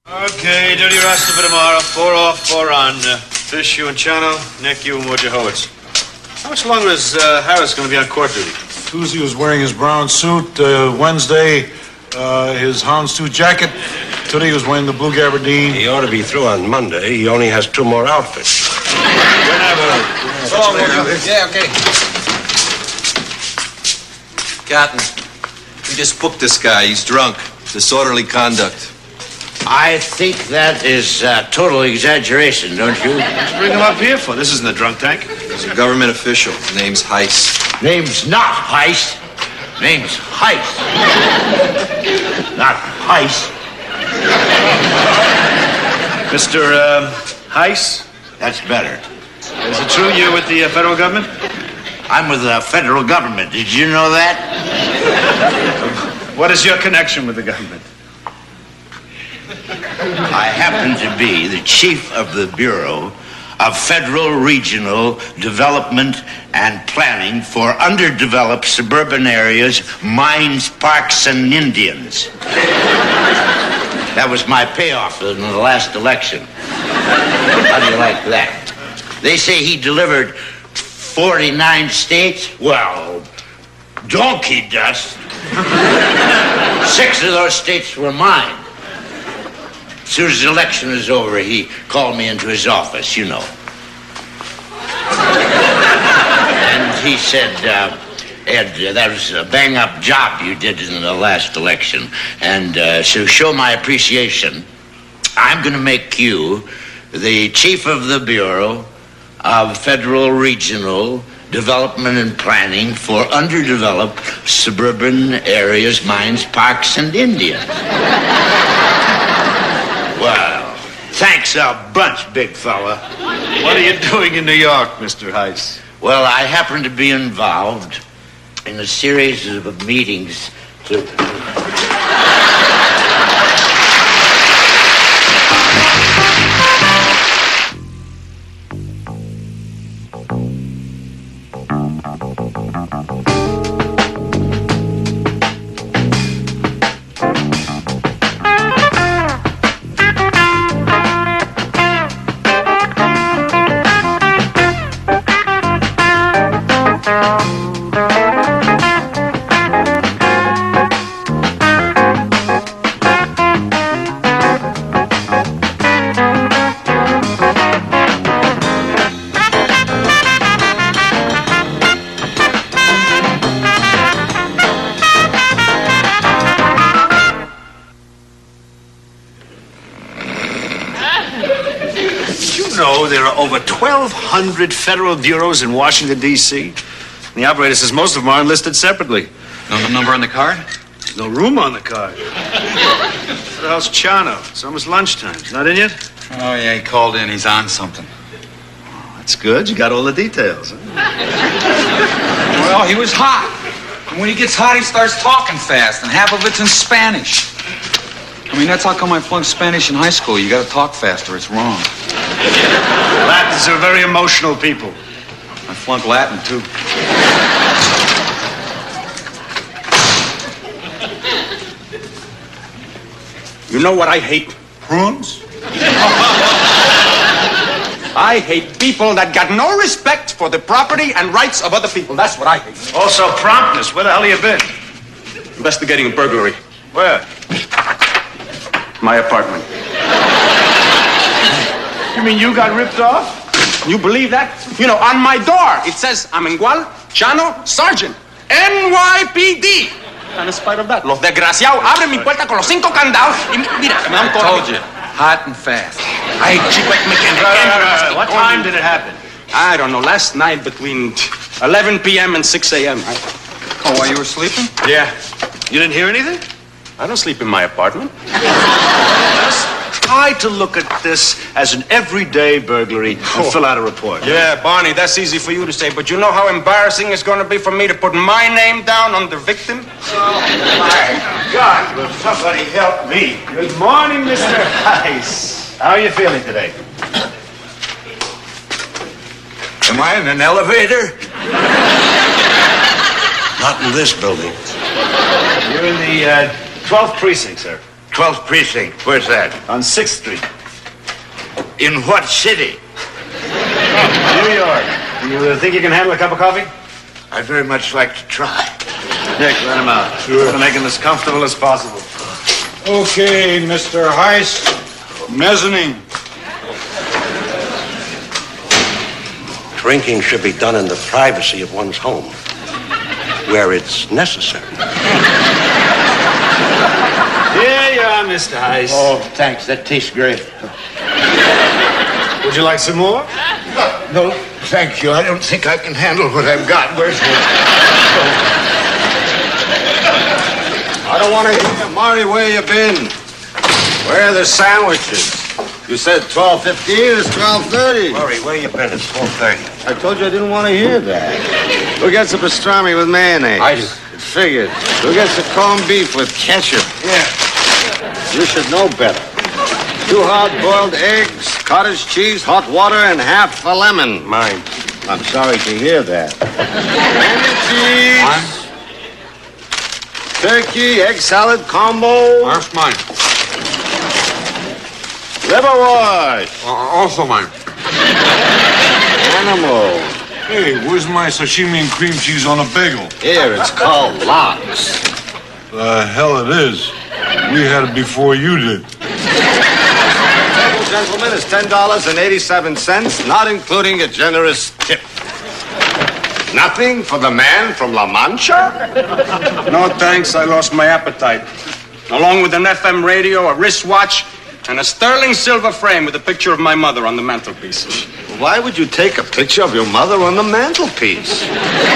Okay, dirty rasta for tomorrow. 4 off, 4 on. Fish, you and Chano. Nick, you and Wojciechowicz. How much longer is Harris going to be on court duty? Tuesday he was wearing his brown suit. Wednesday, his houndstooth jacket. Today he was wearing the blue gabardine. He ought to be through on Monday. He only has 2 more outfits. Yeah, okay. Cotton, we just booked this guy. He's drunk. Disorderly conduct. I think that is total exaggeration, don't you? Let's bring him up here for. This isn't a drunk tank. He's a government official. His name's Heiss. Name's not Heiss. Name's Heiss. Not Heiss. Mr. Heiss? That's better. Is it true you're with the federal government? I'm with the federal government. Did you know that? What is your connection with the government? I happen to be the chief of the Bureau of Federal Regional Development and Planning for underdeveloped suburban areas, mines, parks, and Indians. That was my payoff in the last election. How do you like that? They say he delivered 49 states. Well, donkey dust. 6 of those states were mine. As soon as the election was over, he called me into his office, you know. And he said, Ed, that was a bang-up job you did in the last election. And to show my appreciation, I'm going to make you the chief of the Bureau of Federal Regional Development and Planning for underdeveloped suburban areas, mines, parks, and Indians. Well, thanks a bunch, big fella. What are you doing in New York, Mr. Heiss? Well, I happen to be involved in a series of meetings to... There are over 1,200 federal bureaus in Washington, D.C. The operator says most of them are enlisted separately. No number on the card? There's no room on the card. What the hell's Chano? It's almost lunchtime. He's not in yet? Oh, yeah, he called in. He's on something. Oh, that's good. You got all the details, huh? Well, he was hot. And when he gets hot, he starts talking fast, and half of it's in Spanish. I mean, that's how come I flunked Spanish in high school. You gotta talk faster. It's wrong. Latins are very emotional people. I flunked Latin, too. You know what I hate? Prunes? I hate people that got no respect for the property and rights of other people. That's what I hate. Also promptness. Where the hell have you been? Investigating a burglary. Where? My apartment. You mean you got ripped off? You believe that? You know, on my door, it says, Amengual Chano Sargent, NYPD. And in spite of that, los desgraciados abren mi puerta con los 5 candados y mira, me dan I told you, hot and fast. I hate cheap like mechanic. What time did it happen? I don't know, last night between 11 p.m. and 6 a.m. Oh, while you were sleeping? Yeah. You didn't hear anything? I don't sleep in my apartment. Try to look at this as an everyday burglary and fill out a report. Yeah, Barney, that's easy for you to say, but you know how embarrassing it's going to be for me to put my name down on the victim? Oh, my God, will somebody help me? Good morning, Mr. Heiss. How are you feeling today? Am I in an elevator? Not in this building. You're in the 12th precinct, sir. 12th precinct. Where's that? On 6th Street. In what city? New York. You think you can handle a cup of coffee? I'd very much like to try. Nick, let him out. Sure. To make him as comfortable as possible. Okay, Mr. Heist. Mezzanine. Drinking should be done in the privacy of one's home, where it's necessary. Here you are, Mr. Heist. Oh, thanks. That tastes great. Would you like some more? No, thank you. I don't think I can handle what I've got. Where's the... I don't want to hear. Marty, where you been? Where are the sandwiches? You said 12:15. It's 12:30. Murray, where you been? It's 4:30. I told you I didn't want to hear that. Who gets a pastrami with mayonnaise? I do. It figured. Who gets a corned beef with ketchup? Yeah. You should know better. 2 hard-boiled eggs, cottage cheese, hot water, and half a lemon. Mine. I'm sorry to hear that. Lemon cheese. Turkey, egg salad combo. That's mine. Liver wash. Also mine. Animal. Hey, where's my sashimi and cream cheese on a bagel? Here, it's called lox. The hell it is. We had it before you did. Gentlemen, it's $10.87, not including a generous tip. Nothing for the man from La Mancha? No, thanks. I lost my appetite. Along with an FM radio, a wristwatch, and a sterling silver frame with a picture of my mother on the mantelpiece. Why would you take a picture of your mother on the mantelpiece?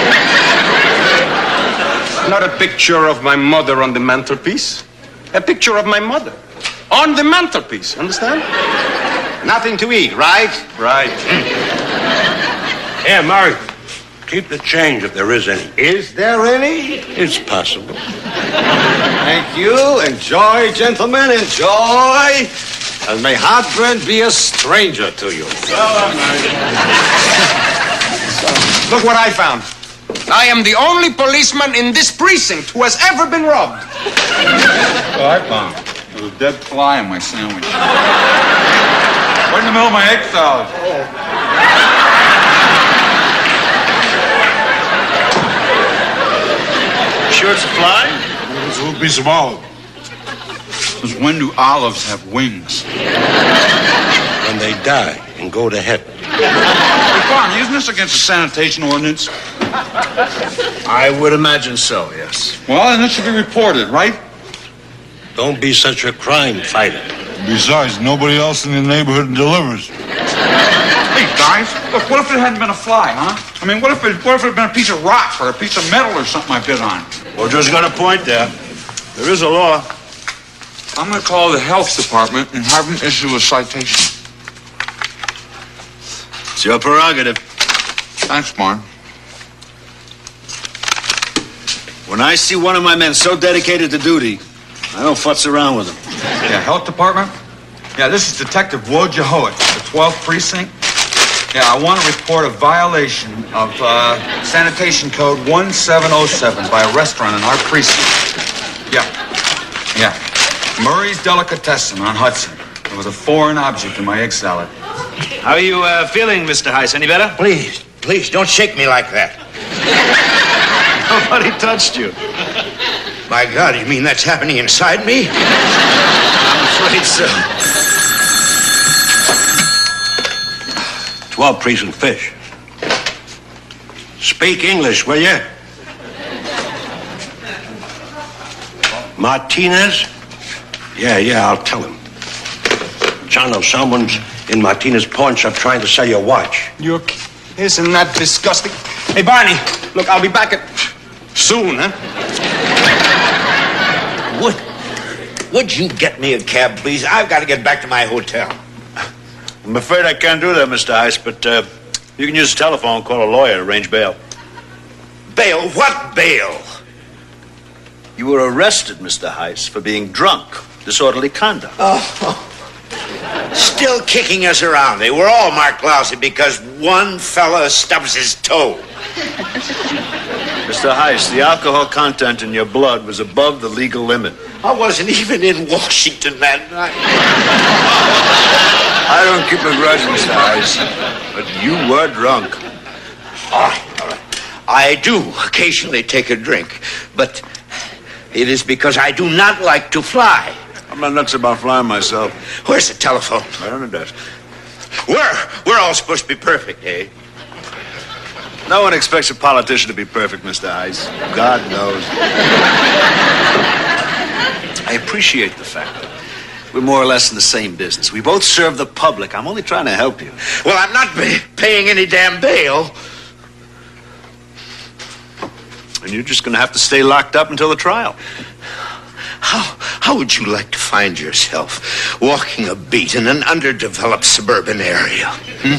Not a picture of my mother on the mantelpiece. A picture of my mother on the mantelpiece. Understand? Nothing to eat, right? Right. Here, Murray. Keep the change if there is any. Is there any? It's possible. Thank you. Enjoy, gentlemen, enjoy. And may heartburn be a stranger to you. Look what I found. I am the only policeman in this precinct who has ever been robbed. Well, I found there was a dead fly in my sandwich. Right in the middle of my egg salad. Sure it's a fly? It's a little piece of olive. Since when do olives have wings? When they die and go to heaven. Hey, Barney, isn't this against the sanitation ordinance? I would imagine so, yes. Well, then it should be reported, right? Don't be such a crime fighter. Besides, nobody else in the neighborhood delivers. Hey, guys, look, what if it hadn't been a fly, huh? I mean, what if it had been a piece of rock or a piece of metal or something I bit on? Well, just got a point there. There is a law. I'm going to call the health department and have them issue a citation. It's your prerogative. Thanks, Marn. When I see one of my men so dedicated to duty, I don't futz around with him. Yeah, health department? Yeah, this is Detective Wojciech Howitt, the 12th precinct. Yeah, I want to report a violation of sanitation code 1707 by a restaurant in our precinct. Yeah. Murray's Delicatessen on Hudson. There was a foreign object in my egg salad. How are you feeling, Mr. Heist? Any better? Please, don't shake me like that. Nobody touched you. My God, you mean that's happening inside me? I'm afraid so. 12 precinct fish. Speak English, will you? Martinez? Yeah, I'll tell him. Chano, someone's in Martinez pawn shop trying to sell your watch. Isn't that disgusting? Hey, Barney, look, I'll be back soon, huh? Would you get me a cab, please? I've got to get back to my hotel. I'm afraid I can't do that, Mr. Heist, but you can use the telephone, call a lawyer, arrange bail. Bail? What bail? You were arrested, Mr. Heist, for being drunk. Disorderly conduct. Still kicking us around. They were all marked lousy because one fella stubs his toe. Mr. Heist, the alcohol content in your blood was above the legal limit. I wasn't even in Washington that night. I don't keep a grudge, Mr. Ice, but you were drunk. All right. I do occasionally take a drink, but it is because I do not like to fly. I'm not nuts about flying myself. Where's the telephone? Right on the desk. We're all supposed to be perfect, eh? No one expects a politician to be perfect, Mr. Ice. God knows. I appreciate the fact that we're more or less in the same business. We both serve the public. I'm only trying to help you. Well, I'm not paying any damn bail. And you're just going to have to stay locked up until the trial. How would you like to find yourself walking a beat in an underdeveloped suburban area?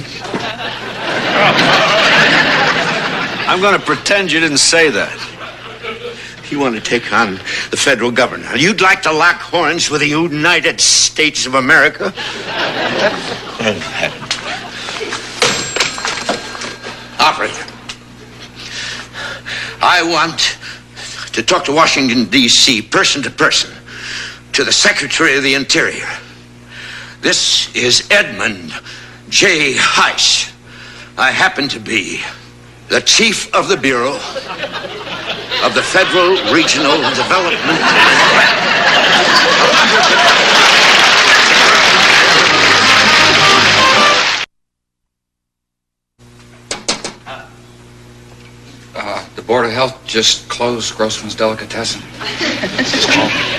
I'm going to pretend you didn't say that. You want to take on the federal government? You'd like to lock horns with the United States of America? Operator, I want to talk to Washington, D.C., person to person, to the Secretary of the Interior. This is Edmund J. Heiss. I happen to be the Chief of the Bureau of the Federal Regional Development. The Board of Health just closed Grossman's Delicatessen. Just called me.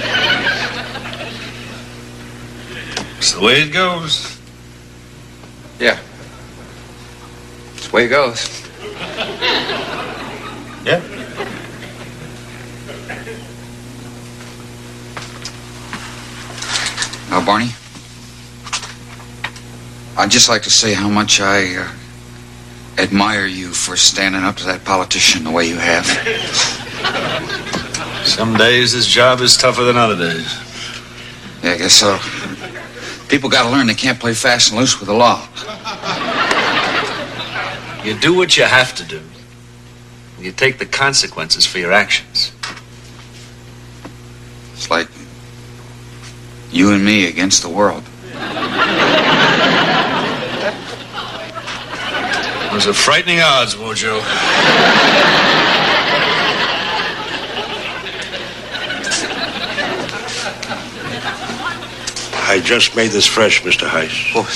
It's the way it goes. Yeah. It's the way it goes. Yeah. Now, Barney, I'd just like to say how much I admire you for standing up to that politician the way you have. Some days this job is tougher than other days. Yeah, I guess so. People got to learn they can't play fast and loose with the law. You do what you have to do. You take the consequences for your actions. It's like you and me against the world. Those are frightening odds, Wojo. I just made this fresh, Mr. Heiss. Oh,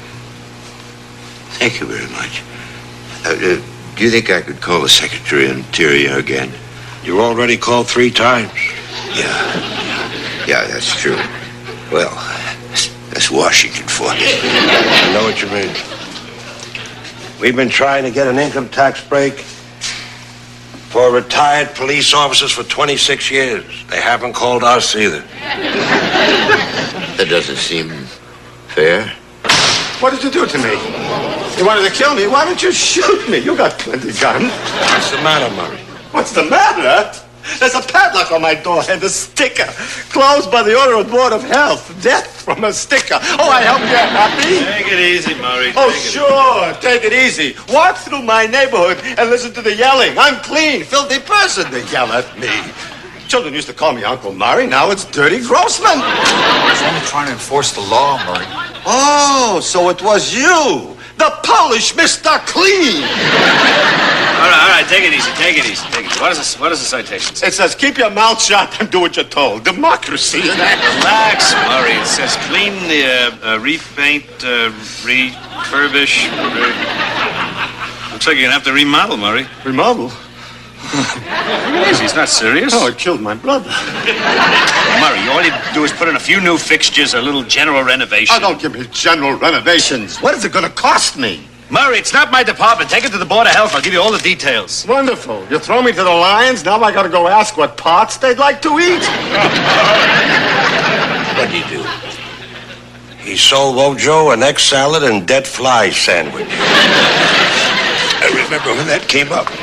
thank you very much. Do you think I could call the Secretary of Interior again? You already called 3 times. Yeah, that's true. Well, that's Washington for you. I know what you mean. We've been trying to get an income tax break for retired police officers for 26 years. They haven't called us either. That doesn't seem fair. What did you do to me? You wanted to kill me? Why don't you shoot me? You got plenty of guns. What's the matter, Murray? What's the matter? There's a padlock on my door and a sticker. Closed by the order of the Board of Health. Death from a sticker. Oh, I hope you're happy. Take it easy, Murray. Oh, sure. Take it easy. Walk through my neighborhood and listen to the yelling. I'm clean, filthy person. They yell at me. Children used to call me Uncle Murray. Now it's Dirty Grossman. I was only trying to enforce the law, Murray. Oh, so it was you. The Polish Mr. Clean. All right, take it easy. What is the citation say? It says, keep your mouth shut and do what you're told. Democracy. Relax, Murray. It says clean, repaint, refurbish. Looks like you're gonna have to remodel, Murray. Remodel? Take it easy. It's not serious. Oh, it killed my brother. Murray, all you do is put in a few new fixtures, a little general renovation. Oh, don't give me general renovations. What is it going to cost me? Murray, it's not my department. Take it to the Board of Health. I'll give you all the details. Wonderful. You throw me to the lions, now I got to go ask what parts they'd like to eat. What'd he do? He sold Wojo an egg salad and dead fly sandwich. I remember when that came up.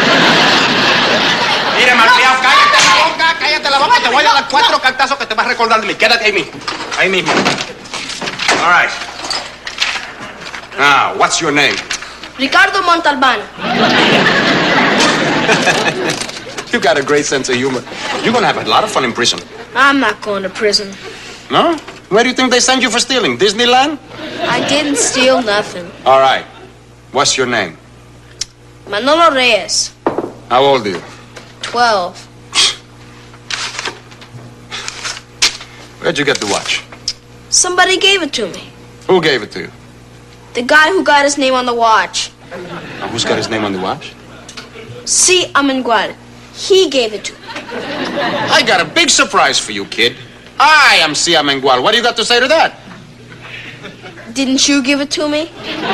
Mira, malcriado, cállate la boca. Te voy a dar 4 cantazos que te vas a recordar de mí. Quédate ahí mismo. Ahí mismo. All right. Now, what's your name? Ricardo Montalban. You got a great sense of humor. You're going to have a lot of fun in prison. I'm not going to prison. No? Where do you think they send you for stealing? Disneyland? I didn't steal nothing. All right. What's your name? Manolo Reyes, How old are you? 12. Where'd you get the watch? Somebody gave it to me. Who gave it to you? The guy who got his name on the watch. Now, who's got his name on the watch? C. Amengual. He gave it to me. I got a big surprise for you, kid. I am C. Amengual. What do you got to say to that? Didn't you give it to me?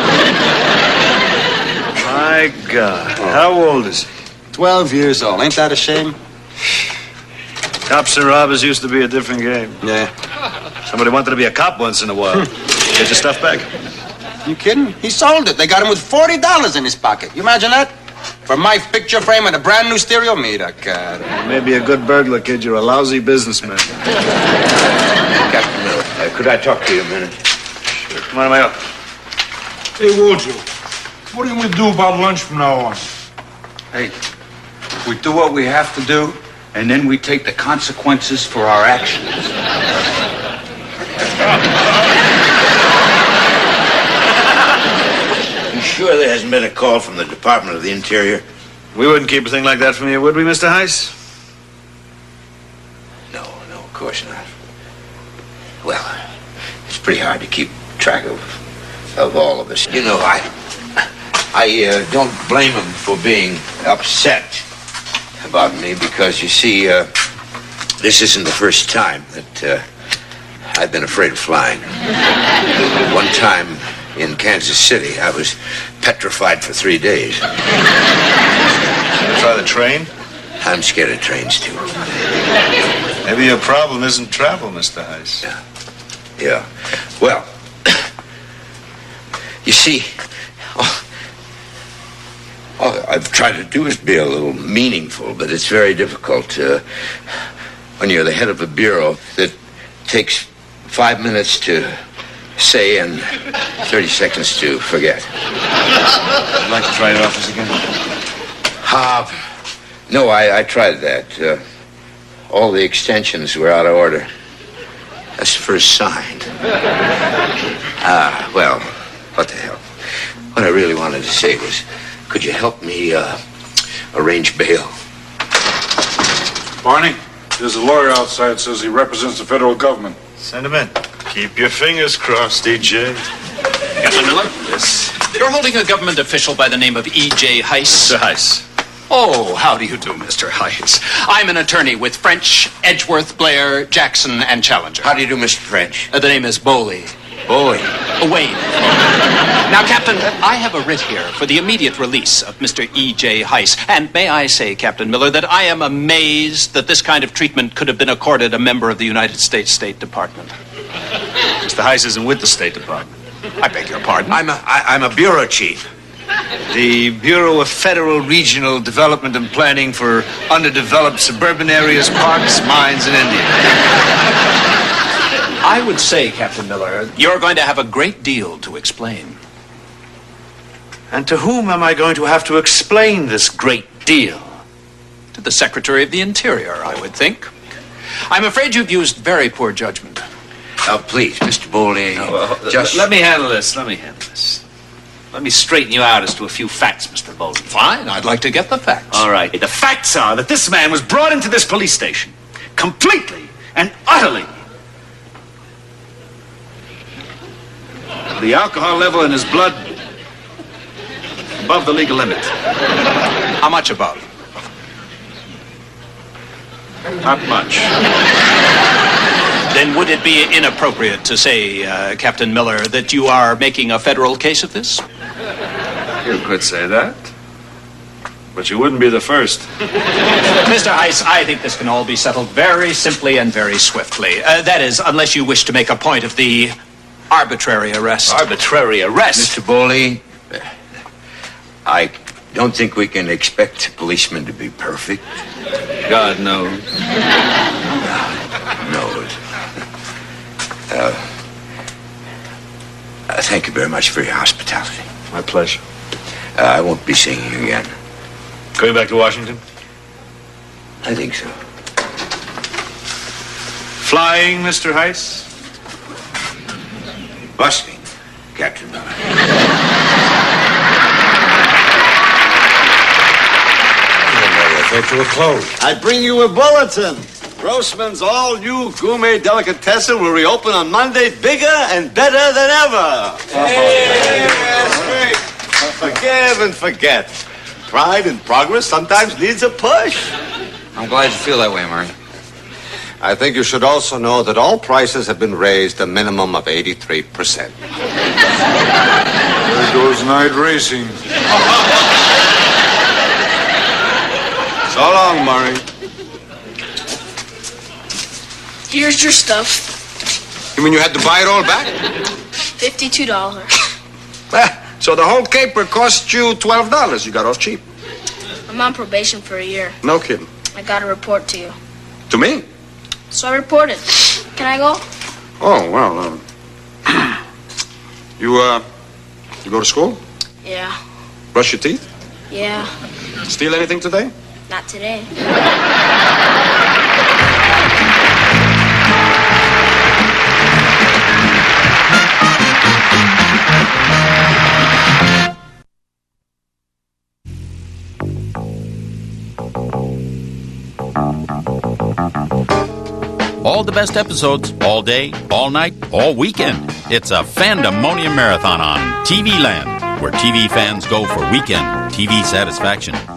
My God. How old is he? 12 years old. Ain't that a shame? Cops and robbers used to be a different game. Yeah. Somebody wanted to be a cop once in a while. Get your stuff back. You kidding? He sold it. They got him with $40 in his pocket. You imagine that? For my picture frame and a brand new stereo? Mira, cara. You may be a good burglar, kid. You're a lousy businessman. Captain Miller, could I talk to you a minute? Sure. Come on, Mayo. Hey, Wojo, what are we going to do about lunch from now on? Hey, we do what we have to do, and then we take the consequences for our actions. You sure there hasn't been a call from the Department of the Interior? We wouldn't keep a thing like that from you, would we, Mr. Heiss? No, of course not. Well, it's pretty hard to keep track of all of us. You know, I don't blame him for being upset about me because, you see, this isn't the first time that I've been afraid of flying. One time in Kansas City, I was petrified for 3 days. Try the train? I'm scared of trains, too. Maybe your problem isn't travel, Mr. Heiss. Yeah. Well, you see, all I've tried to do is be a little meaningful, but it's very difficult when you're the head of a bureau that takes 5 minutes to say and 30 seconds to forget. I'd like to try your office again. No, I tried that. All the extensions were out of order. That's the first sign. Well, what the hell? What I really wanted to say was, could you help me arrange bail? Barney, there's a lawyer outside that says he represents the federal government. Send him in. Keep your fingers crossed, E.J. Captain Miller? Yes. You're holding a government official by the name of E.J. Heiss. Mr. Heiss. Oh, how do you do, Mr. Heiss? I'm an attorney with French, Edgeworth, Blair, Jackson, and Challenger. How do you do, Mr. French? The name is Bowley. Bowley. Wayne. Now, Captain, I have a writ here for the immediate release of Mr. E.J. Heiss. And may I say, Captain Miller, that I am amazed that this kind of treatment could have been accorded a member of the United States State Department. Mr. Heiss isn't with the State Department. I beg your pardon. I'm a bureau chief. The Bureau of Federal Regional Development and Planning for Underdeveloped Suburban Areas, Parks, Mines, and Indians. I would say, Captain Miller, you're going to have a great deal to explain. And to whom am I going to have to explain this great deal? To the Secretary of the Interior, I would think. I'm afraid you've used very poor judgment. Please, Mr. Bowley, just... Let me handle this. Let me straighten you out as to a few facts, Mr. Bowley. Fine, I'd like to get the facts. All right. The facts are that this man was brought into this police station completely and utterly. The alcohol level in his blood above the legal limit. How much above? Not much. Then would it be inappropriate to say, Captain Miller, that you are making a federal case of this? You could say that. But you wouldn't be the first. Mr. Heiss, I think this can all be settled very simply and very swiftly. That is, unless you wish to make a point of the arbitrary arrest. Arbitrary arrest? Mr. Bowley, I don't think we can expect policemen to be perfect. God knows. No. Thank you very much for your hospitality. My pleasure. I won't be seeing you again. Going back to Washington? I think so. Flying, Mr. Heiss? Busting, Captain Miller. I thought you were closed. I bring you a bulletin. Grossman's all-new gourmet delicatessen will reopen on Monday bigger and better than ever. Hey, that's great. Forgive and forget. Pride and progress sometimes needs a push. I'm glad you feel that way, Murray. I think you should also know that all prices have been raised a minimum of 83%. There goes night racing. So long, Murray. Here's your stuff. You mean you had to buy it all back? $52. So the whole caper cost you $12. You got off cheap. I'm on probation for a year. No kidding. I got to report to you. To me? So I reported. Can I go? Oh, well, you go to school? Yeah. Brush your teeth? Yeah. Steal anything today? Not today. All the best episodes, all day, all night, all weekend. It's a Fandemonium Marathon on TV Land, where TV fans go for weekend TV satisfaction.